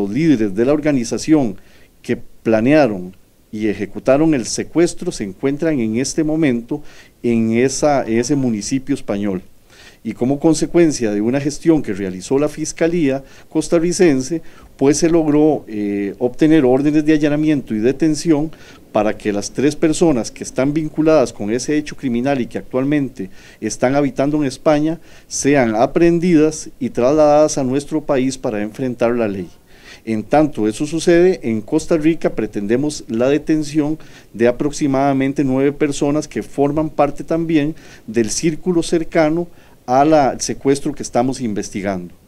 los líderes de la organización que planearon y ejecutaron el secuestro se encuentran en este momento en ese municipio español. Y como consecuencia de una gestión que realizó la Fiscalía costarricense, pues se logró obtener órdenes de allanamiento y detención para que las 3 personas que están vinculadas con ese hecho criminal y que actualmente están habitando en España sean aprehendidas y trasladadas a nuestro país para enfrentar la ley. En tanto eso sucede, en Costa Rica pretendemos la detención de aproximadamente 9 personas que forman parte también del círculo cercano al secuestro que estamos investigando.